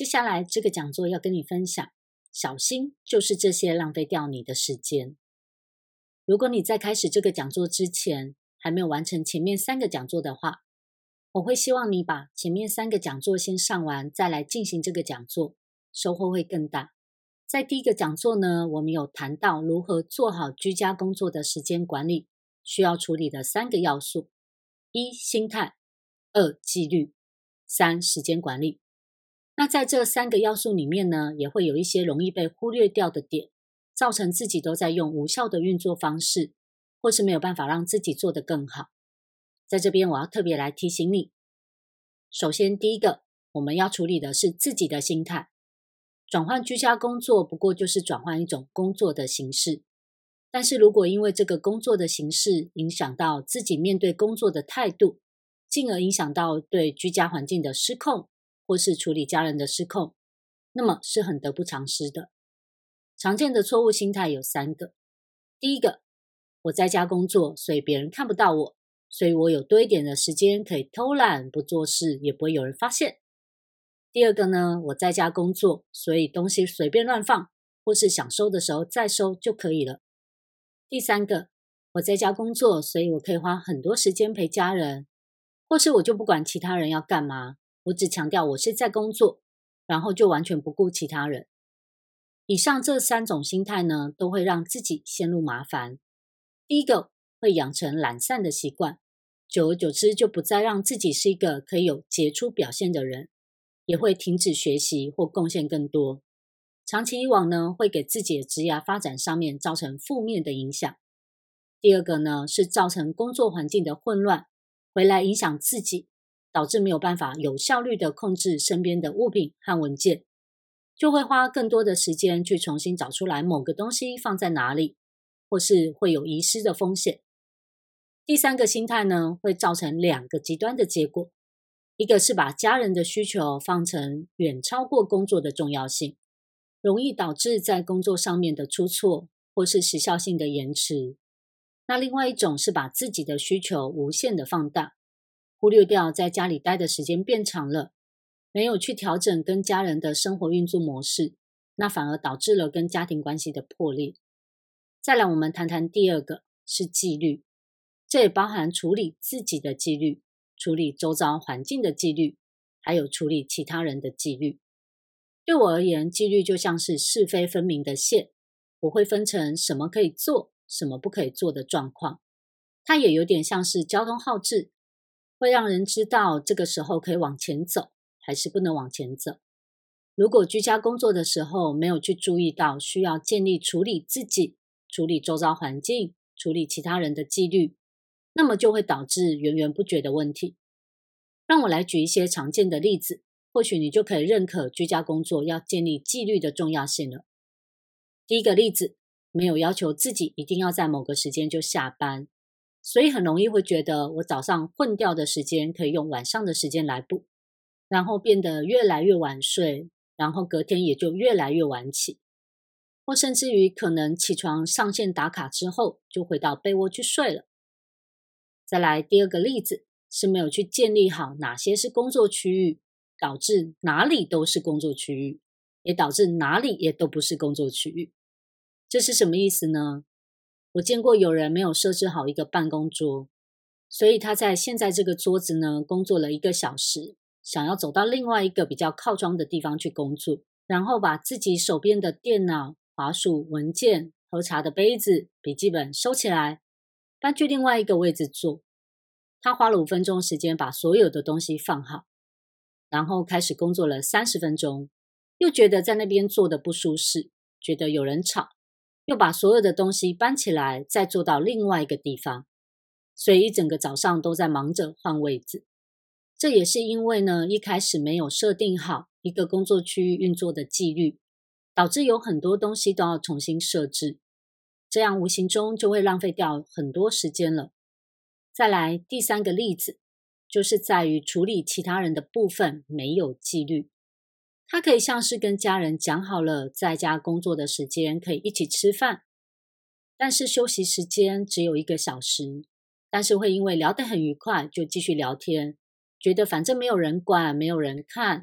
接下来这个讲座要跟你分享，小心就是这些浪费掉你的时间。如果你在开始这个讲座之前还没有完成前面3个讲座的话，我会希望你把前面3个讲座先上完，再来进行这个讲座，收获会更大。在第一个讲座呢，我们有谈到如何做好居家工作的时间管理，需要处理的3个要素：1. 心态， 2. 纪律， 3. 时间管理。那在这3个要素里面呢，也会有一些容易被忽略掉的点，造成自己都在用无效的运作方式，或是没有办法让自己做得更好。在这边我要特别来提醒你，首先第一个，我们要处理的是自己的心态。转换居家工作不过就是转换一种工作的形式，但是如果因为这个工作的形式影响到自己面对工作的态度，进而影响到对居家环境的失控，或是处理家人的失控，那么是很得不偿失的。常见的错误心态有3个。第一个，我在家工作，所以别人看不到我，所以我有多一点的时间可以偷懒不做事，也不会有人发现。第二个呢，我在家工作，所以东西随便乱放，或是想收的时候再收就可以了。第三个，我在家工作，所以我可以花很多时间陪家人，或是我就不管其他人要干嘛，我只强调我是在工作，然后就完全不顾其他人。以上这3种心态呢，都会让自己陷入麻烦。第一个，会养成懒散的习惯，久而久之就不再让自己是一个可以有杰出表现的人，也会停止学习或贡献更多。长期以往呢，会给自己的职业发展上面造成负面的影响。第二个呢，是造成工作环境的混乱，回来影响自己，导致没有办法有效率的控制身边的物品和文件，就会花更多的时间去重新找出来某个东西放在哪里，或是会有遗失的风险。第3个心态呢，会造成2个极端的结果。一个是把家人的需求放成远超过工作的重要性，容易导致在工作上面的出错，或是时效性的延迟。那另外一种是把自己的需求无限的放大，忽略掉在家里待的时间变长了，没有去调整跟家人的生活运作模式，那反而导致了跟家庭关系的破裂。再来我们谈谈第2个，是纪律。这也包含处理自己的纪律，处理周遭环境的纪律，还有处理其他人的纪律。对我而言，纪律就像是是非分明的线，我会分成什么可以做，什么不可以做的状况。它也有点像是交通号志，会让人知道这个时候可以往前走，还是不能往前走。如果居家工作的时候没有去注意到需要建立处理自己、处理周遭环境、处理其他人的纪律，那么就会导致源源不绝的问题。让我来举一些常见的例子，或许你就可以认可居家工作要建立纪律的重要性了。第一个例子，没有要求自己一定要在某个时间就下班，所以很容易会觉得我早上混掉的时间可以用晚上的时间来补，然后变得越来越晚睡，然后隔天也就越来越晚起，或甚至于可能起床上线打卡之后就回到被窝去睡了。再来第2个例子，是没有去建立好哪些是工作区域，导致哪里都是工作区域，也导致哪里也都不是工作区域。这是什么意思呢？我见过有人没有设置好一个办公桌，所以他在现在这个桌子呢工作了1个小时，想要走到另外一个比较靠窗的地方去工作，然后把自己手边的电脑、滑鼠、文件、喝茶的杯子、笔记本收起来，搬去另外一个位置坐。他花了5分钟时间把所有的东西放好，然后开始工作了30分钟，又觉得在那边坐的不舒适，觉得有人吵，又把所有的东西搬起来再坐到另外一个地方，所以一整个早上都在忙着换位置。这也是因为呢，一开始没有设定好一个工作区域运作的纪律，导致有很多东西都要重新设置，这样无形中就会浪费掉很多时间了。再来第3个例子，就是在于处理其他人的部分没有纪律。它可以像是跟家人讲好了在家工作的时间可以一起吃饭，但是休息时间只有1个小时，但是会因为聊得很愉快就继续聊天，觉得反正没有人管没有人看，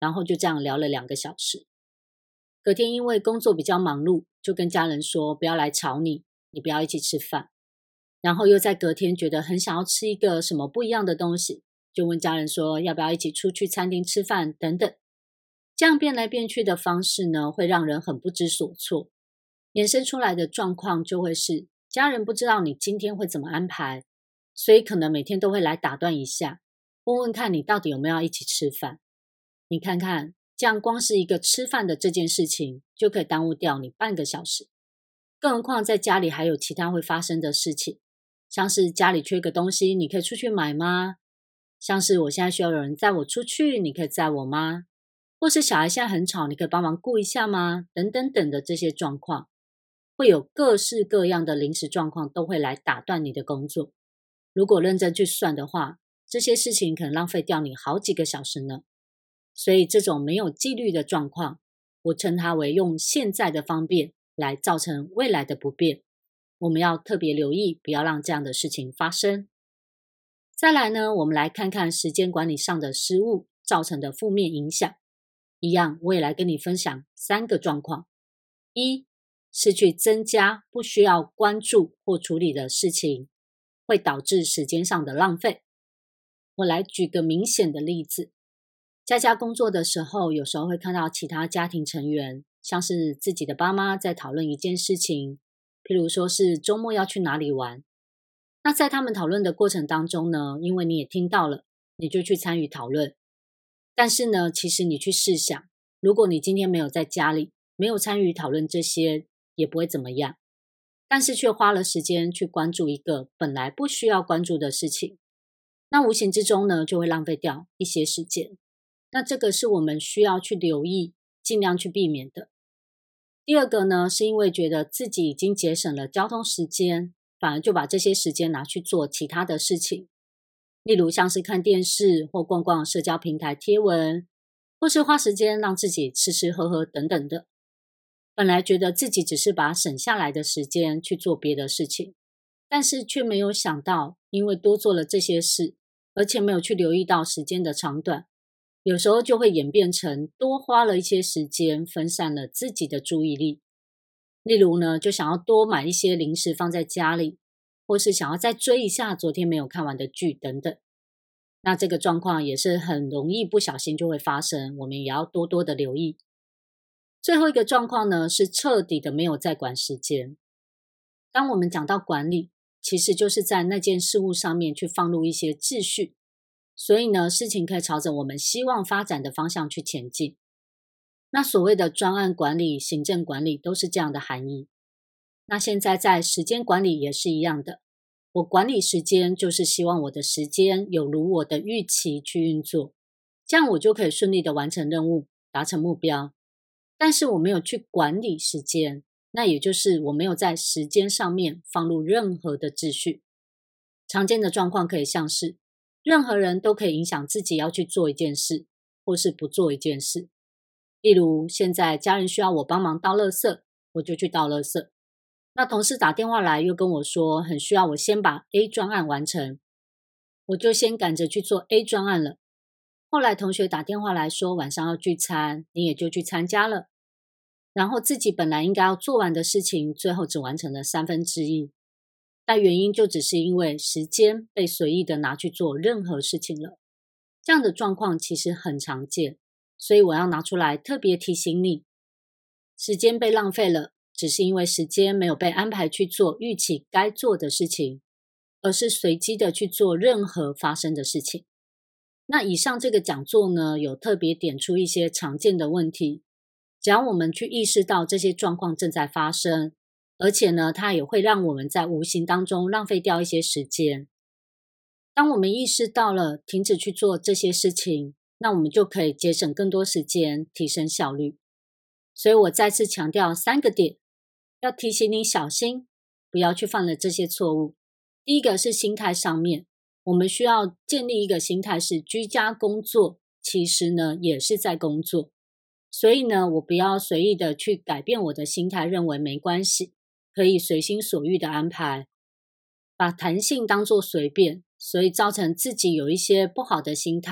然后就这样聊了2个小时。隔天因为工作比较忙碌，就跟家人说不要来吵你，你不要一起吃饭。然后又在隔天觉得很想要吃一个什么不一样的东西，就问家人说要不要一起出去餐厅吃饭等等。这样变来变去的方式呢，会让人很不知所措。衍生出来的状况就会是家人不知道你今天会怎么安排，所以可能每天都会来打断一下，问问看你到底有没有要一起吃饭。你看看，这样光是一个吃饭的这件事情就可以耽误掉你半个小时，更何况在家里还有其他会发生的事情，像是家里缺个东西，你可以出去买吗？像是我现在需要有人载我出去，你可以载我吗？或是小孩现在很吵，你可以帮忙顾一下吗？等等等的这些状况，会有各式各样的临时状况都会来打断你的工作。如果认真去算的话，这些事情可能浪费掉你好几个小时呢。所以这种没有纪律的状况，我称它为用现在的方便来造成未来的不便。我们要特别留意，不要让这样的事情发生。再来呢，我们来看看时间管理上的失误造成的负面影响。一样，我也来跟你分享3个状况。一，是去增加不需要关注或处理的事情，会导致时间上的浪费。我来举个明显的例子，在家工作的时候，有时候会看到其他家庭成员，像是自己的爸妈在讨论一件事情，譬如说是周末要去哪里玩。那在他们讨论的过程当中呢，因为你也听到了，你就去参与讨论。但是呢，其实你去试想，如果你今天没有在家里，没有参与讨论这些，也不会怎么样。但是却花了时间去关注一个本来不需要关注的事情，那无形之中呢，就会浪费掉一些时间。那这个是我们需要去留意，尽量去避免的。第二个呢，是因为觉得自己已经节省了交通时间，反而就把这些时间拿去做其他的事情，例如像是看电视或逛逛社交平台贴文，或是花时间让自己吃吃喝喝等等的。本来觉得自己只是把省下来的时间去做别的事情，但是却没有想到，因为多做了这些事，而且没有去留意到时间的长短，有时候就会演变成多花了一些时间，分散了自己的注意力。例如呢，就想要多买一些零食放在家里，或是想要再追一下昨天没有看完的剧等等。那这个状况也是很容易不小心就会发生，我们也要多多的留意。最后一个状况呢，是彻底的没有在管时间。当我们讲到管理，其实就是在那件事物上面去放入一些秩序，所以呢，事情可以朝着我们希望发展的方向去前进。那所谓的专案管理、行政管理都是这样的含义。那现在在时间管理也是一样的，我管理时间就是希望我的时间有如我的预期去运作，这样我就可以顺利的完成任务，达成目标。但是我没有去管理时间，那也就是我没有在时间上面放入任何的秩序。常见的状况可以像是，任何人都可以影响自己要去做一件事，或是不做一件事。例如，现在家人需要我帮忙倒垃圾，我就去倒垃圾。那同事打电话来又跟我说，很需要我先把 A 专案完成，我就先赶着去做 A 专案了。后来同学打电话来说晚上要聚餐，你也就去参加了。然后自己本来应该要做完的事情，最后只完成了1/3。但原因就只是因为时间被随意的拿去做任何事情了。这样的状况其实很常见，所以我要拿出来特别提醒你，时间被浪费了，只是因为时间没有被安排去做预期该做的事情，而是随机的去做任何发生的事情。那以上这个讲座呢，有特别点出一些常见的问题，只要我们去意识到这些状况正在发生，而且呢，它也会让我们在无形当中浪费掉一些时间。当我们意识到了，停止去做这些事情，那我们就可以节省更多时间，提升效率。所以我再次强调3个点，要提醒你小心，不要去犯了这些错误。第一个是心态上面，我们需要建立一个心态是居家工作，其实呢也是在工作。所以呢，我不要随意的去改变我的心态，认为没关系，可以随心所欲的安排，把弹性当作随便，所以造成自己有一些不好的心态，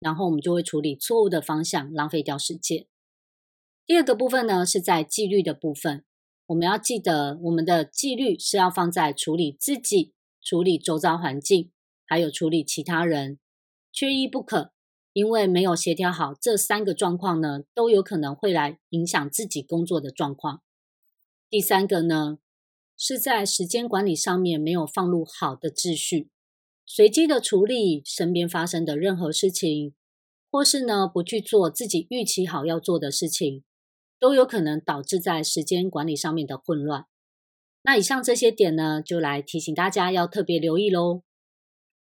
然后我们就会处理错误的方向，浪费掉时间。第二个部分呢，是在纪律的部分。我们要记得，我们的纪律是要放在处理自己、处理周遭环境，还有处理其他人，缺一不可。因为没有协调好这3个状况呢，都有可能会来影响自己工作的状况。第3个呢，是在时间管理上面没有放入好的秩序，随机的处理身边发生的任何事情，或是呢不去做自己预期好要做的事情，都有可能导致在时间管理上面的混乱。那以上这些点呢，就来提醒大家要特别留意咯。